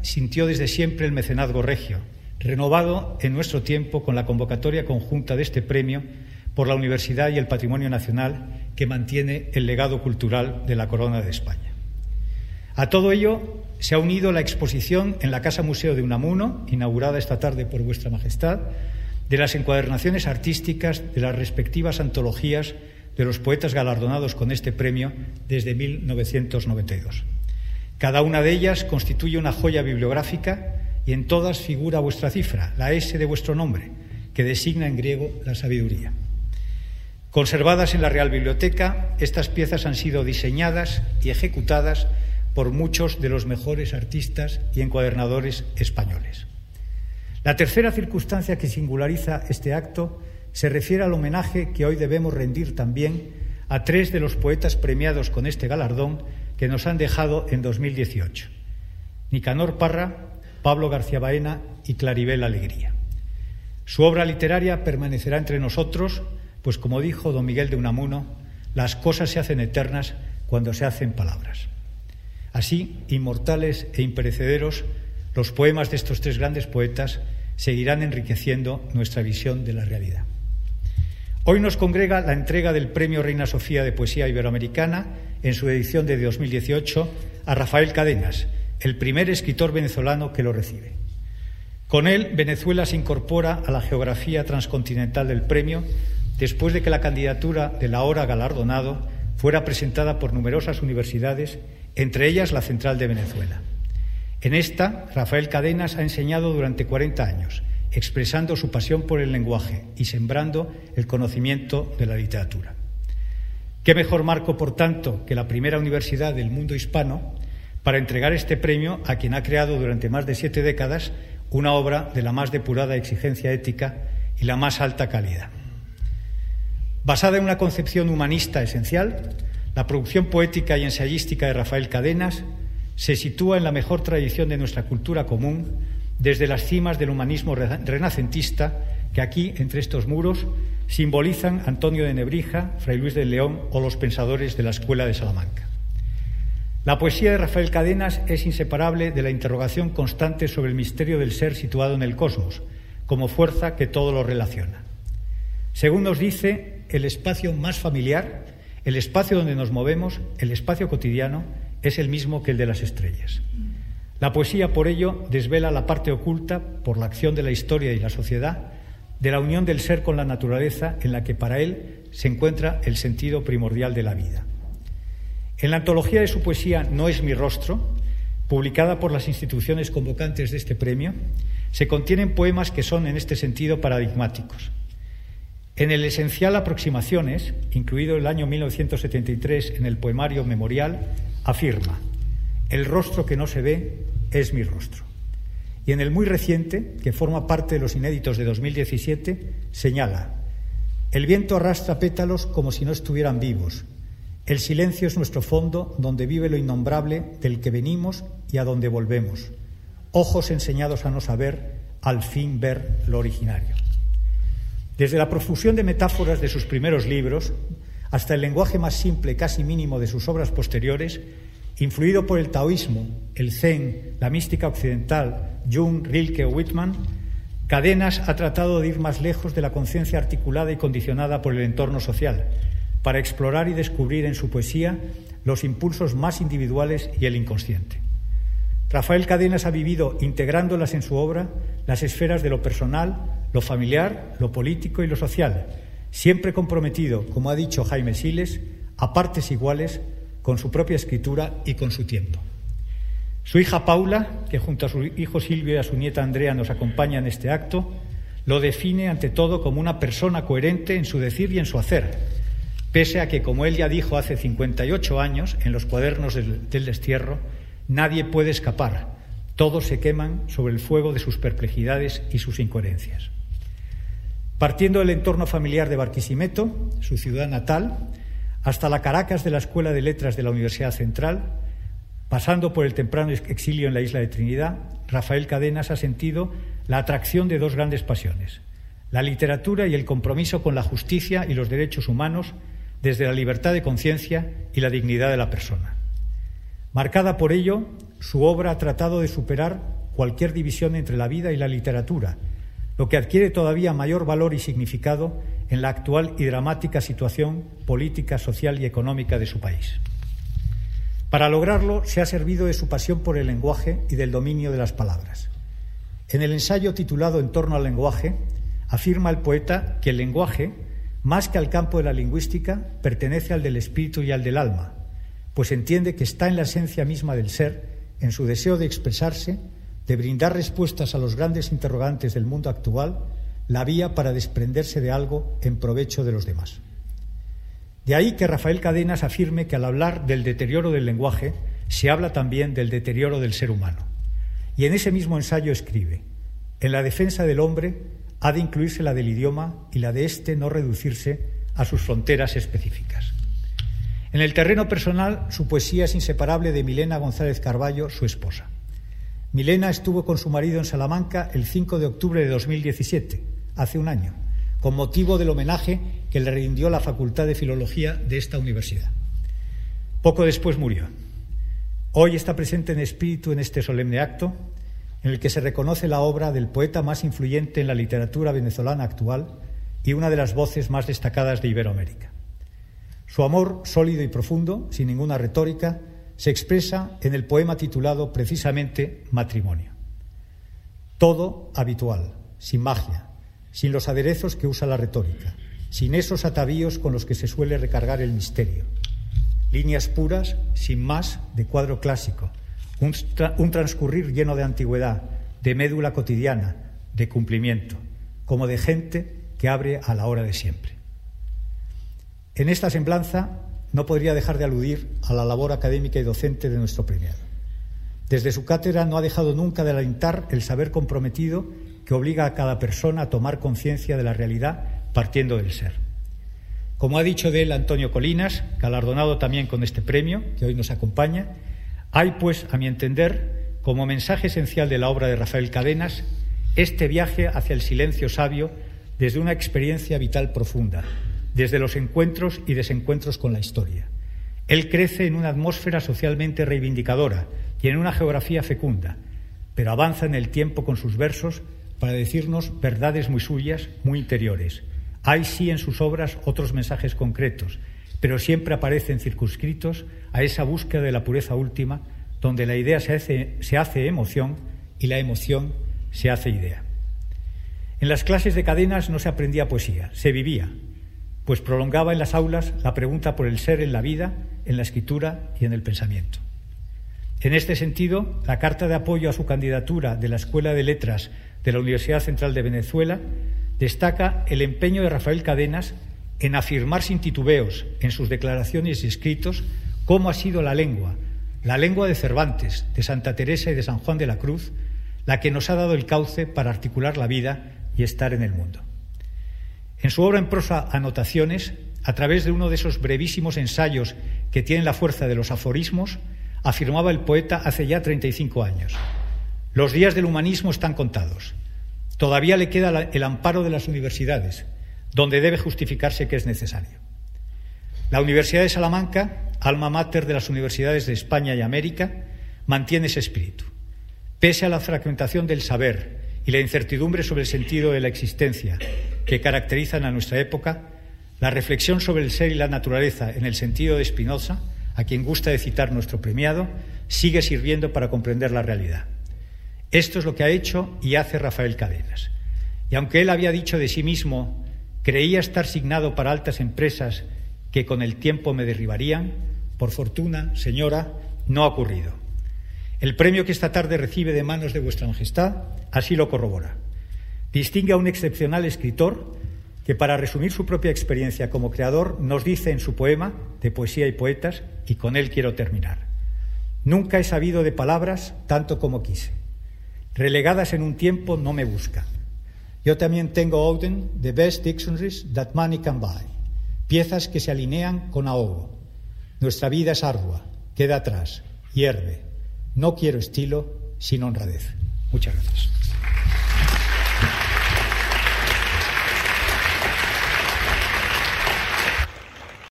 sintió desde siempre el mecenazgo regio, renovado en nuestro tiempo con la convocatoria conjunta de este premio por la Universidad y el Patrimonio Nacional, que mantiene el legado cultural de la Corona de España. A todo ello se ha unido la exposición en la Casa Museo de Unamuno, inaugurada esta tarde por Vuestra Majestad, de las encuadernaciones artísticas de las respectivas antologías de los poetas galardonados con este premio desde 1992. Cada una de ellas constituye una joya bibliográfica y en todas figura vuestra cifra, la S de vuestro nombre, que designa en griego la sabiduría. Conservadas en la Real Biblioteca, estas piezas han sido diseñadas y ejecutadas por muchos de los mejores artistas y encuadernadores españoles. La tercera circunstancia que singulariza este acto se refiere al homenaje que hoy debemos rendir también a tres de los poetas premiados con este galardón que nos han dejado en 2018: Nicanor Parra, Pablo García Baena y Claribel Alegría. Su obra literaria permanecerá entre nosotros, pues como dijo don Miguel de Unamuno, las cosas se hacen eternas cuando se hacen palabras. Así, inmortales e imperecederos, los poemas de estos tres grandes poetas seguirán enriqueciendo nuestra visión de la realidad. Hoy nos congrega la entrega del Premio Reina Sofía de Poesía Iberoamericana, en su edición de 2018, a Rafael Cadenas, el primer escritor venezolano que lo recibe. Con él, Venezuela se incorpora a la geografía transcontinental del premio, después de que la candidatura del ahora galardonado fuera presentada por numerosas universidades, entre ellas la Central de Venezuela. En esta, Rafael Cadenas ha enseñado durante 40 años, expresando su pasión por el lenguaje y sembrando el conocimiento de la literatura. ¿Qué mejor marco, por tanto, que la primera universidad del mundo hispano para entregar este premio a quien ha creado durante más de 7 décadas una obra de la más depurada exigencia ética y la más alta calidad? Basada en una concepción humanista esencial, la producción poética y ensayística de Rafael Cadenas se sitúa en la mejor tradición de nuestra cultura común, desde las cimas del humanismo renacentista que aquí, entre estos muros, simbolizan Antonio de Nebrija, Fray Luis de León o los pensadores de la Escuela de Salamanca. La poesía de Rafael Cadenas es inseparable de la interrogación constante sobre el misterio del ser situado en el cosmos, como fuerza que todo lo relaciona. Según nos dice, el espacio más familiar, el espacio donde nos movemos, el espacio cotidiano, es el mismo que el de las estrellas. La poesía, por ello, desvela la parte oculta, por la acción de la historia y la sociedad, de la unión del ser con la naturaleza, en la que para él se encuentra el sentido primordial de la vida. En la antología de su poesía No es mi rostro, publicada por las instituciones convocantes de este premio, se contienen poemas que son, en este sentido, paradigmáticos. En el esencial Aproximaciones, incluido el año 1973 en el poemario Memorial, afirma: el rostro que no se ve es mi rostro. Y en el muy reciente, que forma parte de los inéditos de 2017, señala: el viento arrastra pétalos como si no estuvieran vivos. El silencio es nuestro fondo, donde vive lo innombrable del que venimos y a donde volvemos. Ojos enseñados a no saber, al fin ver lo originario. Desde la profusión de metáforas de sus primeros libros hasta el lenguaje más simple, casi mínimo, de sus obras posteriores, influido por el taoísmo, el zen, la mística occidental, Jung, Rilke o Whitman, Cadenas ha tratado de ir más lejos de la conciencia articulada y condicionada por el entorno social, para explorar y descubrir en su poesía los impulsos más individuales y el inconsciente. Rafael Cadenas ha vivido, integrándolas en su obra, las esferas de lo personal, lo familiar, lo político y lo social, siempre comprometido, como ha dicho Jaime Siles, a partes iguales con su propia escritura y con su tiempo. Su hija Paula, que junto a su hijo Silvio y a su nieta Andrea nos acompaña en este acto, lo define ante todo como una persona coherente en su decir y en su hacer, pese a que, como él ya dijo hace 58 años en los cuadernos del destierro, nadie puede escapar, todos se queman sobre el fuego de sus perplejidades y sus incoherencias. Partiendo del entorno familiar de Barquisimeto, su ciudad natal, hasta la Caracas de la Escuela de Letras de la Universidad Central, pasando por el temprano exilio en la isla de Trinidad, Rafael Cadenas ha sentido la atracción de dos grandes pasiones: la literatura y el compromiso con la justicia y los derechos humanos, desde la libertad de conciencia y la dignidad de la persona. Marcada por ello, su obra ha tratado de superar cualquier división entre la vida y la literatura, lo que adquiere todavía mayor valor y significado en la actual y dramática situación política, social y económica de su país. Para lograrlo, se ha servido de su pasión por el lenguaje y del dominio de las palabras. En el ensayo titulado En torno al lenguaje, afirma el poeta que el lenguaje, más que al campo de la lingüística, pertenece al del espíritu y al del alma, pues entiende que está en la esencia misma del ser, en su deseo de expresarse, de brindar respuestas a los grandes interrogantes del mundo actual, la vía para desprenderse de algo en provecho de los demás. De ahí que Rafael Cadenas afirme que al hablar del deterioro del lenguaje se habla también del deterioro del ser humano. Y en ese mismo ensayo escribe: en la defensa del hombre ha de incluirse la del idioma y la de éste no reducirse a sus fronteras específicas. En el terreno personal, su poesía es inseparable de Milena González Carballo, su esposa. Milena estuvo con su marido en Salamanca el 5 de octubre de 2017, hace un año, con motivo del homenaje que le rindió la Facultad de Filología de esta universidad. Poco después murió. Hoy está presente en espíritu en este solemne acto, en el que se reconoce la obra del poeta más influyente en la literatura venezolana actual y una de las voces más destacadas de Iberoamérica. Su amor, sólido y profundo, sin ninguna retórica, se expresa en el poema titulado precisamente Matrimonio. Todo habitual, sin magia, sin los aderezos que usa la retórica, sin esos atavíos con los que se suele recargar el misterio. Líneas puras, sin más, de cuadro clásico, un transcurrir lleno de antigüedad, de médula cotidiana, de cumplimiento, como de gente que abre a la hora de siempre. En esta semblanza no podría dejar de aludir a la labor académica y docente de nuestro premiado. Desde su cátedra no ha dejado nunca de alentar el saber comprometido que obliga a cada persona a tomar conciencia de la realidad partiendo del ser. Como ha dicho de él Antonio Colinas, galardonado también con este premio, que hoy nos acompaña, hay, pues, a mi entender, como mensaje esencial de la obra de Rafael Cadenas, este viaje hacia el silencio sabio desde una experiencia vital profunda, desde los encuentros y desencuentros con la historia. Él crece en una atmósfera socialmente reivindicadora y en una geografía fecunda, pero avanza en el tiempo con sus versos para decirnos verdades muy suyas, muy interiores. Hay sí en sus obras otros mensajes concretos, pero siempre aparecen circunscritos a esa búsqueda de la pureza última, donde la idea se hace emoción y la emoción se hace idea. En las clases de Cadenas no se aprendía poesía, se vivía, pues prolongaba en las aulas la pregunta por el ser en la vida, en la escritura y en el pensamiento. En este sentido, la carta de apoyo a su candidatura de la Escuela de Letras de la Universidad Central de Venezuela destaca el empeño de Rafael Cadenas en afirmar sin titubeos en sus declaraciones y escritos cómo ha sido la lengua de Cervantes, de Santa Teresa y de San Juan de la Cruz, la que nos ha dado el cauce para articular la vida y estar en el mundo. En su obra en prosa Anotaciones, a través de uno de esos brevísimos ensayos que tienen la fuerza de los aforismos, afirmaba el poeta hace ya 35 años: los días del humanismo están contados. Todavía le queda el amparo de las universidades, donde debe justificarse que es necesario. La Universidad de Salamanca, alma mater de las universidades de España y América, mantiene ese espíritu. Pese a la fragmentación del saber y la incertidumbre sobre el sentido de la existencia que caracterizan a nuestra época, la reflexión sobre el ser y la naturaleza en el sentido de Spinoza, a quien gusta de citar nuestro premiado, sigue sirviendo para comprender la realidad. Esto es lo que ha hecho y hace Rafael Cadenas. Y aunque él había dicho de sí mismo, creía estar signado para altas empresas que con el tiempo me derribarían, por fortuna, señora, no ha ocurrido. El premio que esta tarde recibe de manos de Vuestra Majestad así lo corrobora. Distingue a un excepcional escritor que, para resumir su propia experiencia como creador, nos dice en su poema de Poesía y Poetas, y con él quiero terminar: nunca he sabido de palabras tanto como quise. Relegadas en un tiempo no me buscan. Yo también tengo, Auden, the best dictionaries that money can buy. Piezas que se alinean con ahogo. Nuestra vida es ardua, queda atrás, hierve. No quiero estilo, sino honradez. Muchas gracias.